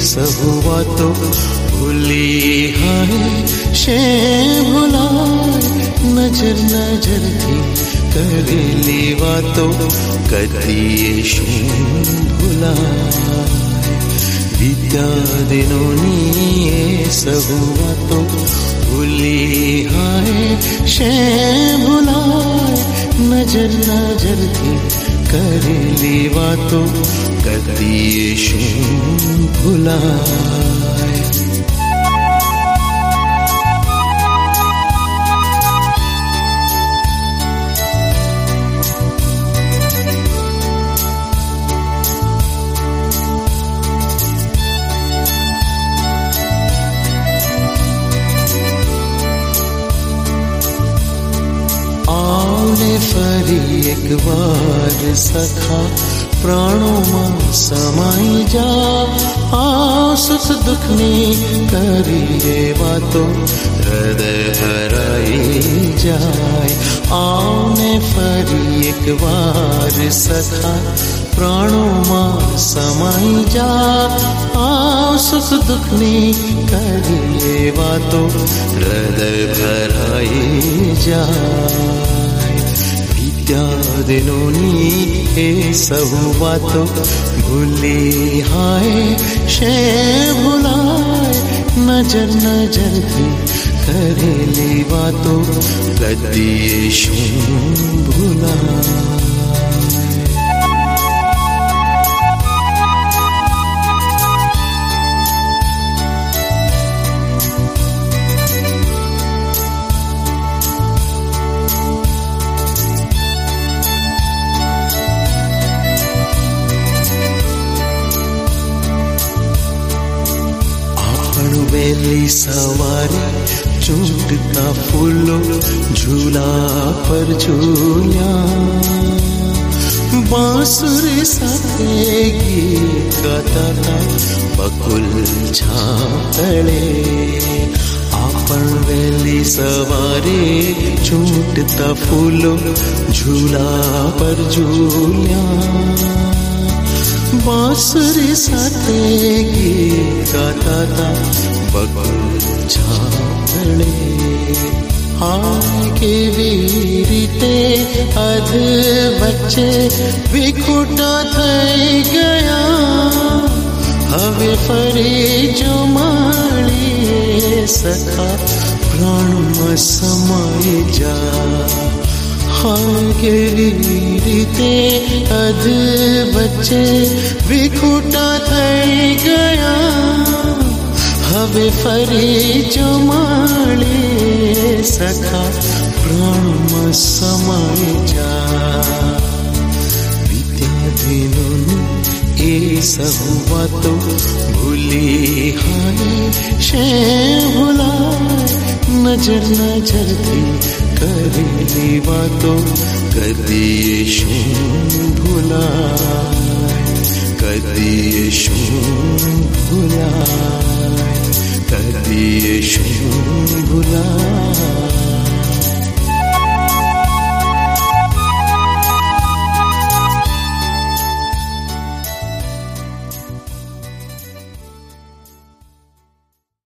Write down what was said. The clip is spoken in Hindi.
सबु वातो भूली हाय शे भुलाय नजर नजर थी करेली वातो कदिए शूं भुलाय विद्या दिनोनी सबु वातो भूली हाय शे भुलाय नजर नजर थी करेली वातो कदिए शूं भुलाय फरी एक बार सखा प्राणों में समाई जा आ सुख दुख में करिए बातों हृदय हराई जाए आने फरी एक बार सखा प्राणों में समाई जा आ सुख दुख में करिए बातों हृदय भराई जाए विद्या दिनोनी सबु वातो भूली हाय शे भुलाय नजर नजर थी करेली वातो कदिए शूं भुलाय वेली सवारी चूटता फूलों झूला पर झूलिया बांसुरी साथे गीत गाता बकुल झांकड़े आपन वेली सवारी चूटता फूलों झूला पर झूलिया बांसुरी साथे गीत गाता बकुल झांकड़े हाय के वीरीते अध बच्चे विखुटा थई गया हवे फरी जो माळीए सखा प्राण में समाई जा हाय के वीरीते अध बच्चे विखुटा थई गया हवे फरी जो माळे सखा प्राण में समाई जा विद्या दिनोनी सबु वातो भूली हाय शे भुलाय नजर नजर थी करेली वातो कदिए शूं भुलाय कदिए शूं भुलाय कदिए शूं भुलाय।